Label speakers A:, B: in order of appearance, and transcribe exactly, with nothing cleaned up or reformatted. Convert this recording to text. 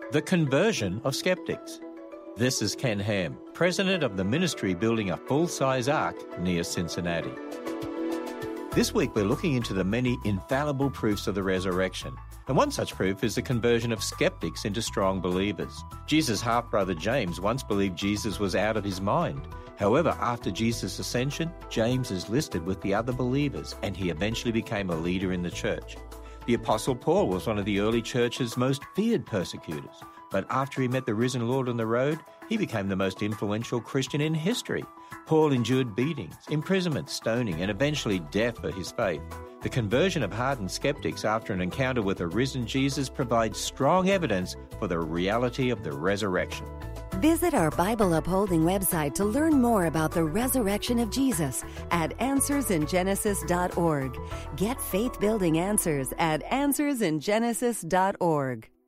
A: The conversion of skeptics. This is Ken Ham, president of the ministry building a full-size ark near Cincinnati. This week we're looking into the many infallible proofs of the resurrection. And one such proof is the conversion of skeptics into strong believers. Jesus' half-brother James once believed Jesus was out of his mind. However, after Jesus' ascension, James is listed with the other believers, and he eventually became a leader in the church. The Apostle Paul was one of the early church's most feared persecutors, but after he met the risen Lord on the road, he became the most influential Christian in history. Paul endured beatings, imprisonment, stoning, and eventually death for his faith. The conversion of hardened skeptics after an encounter with a risen Jesus provides strong evidence for the reality of the resurrection.
B: Visit our Bible Upholding website to learn more about the resurrection of Jesus at answers in genesis dot org. Get faith-building answers at answers in genesis dot org.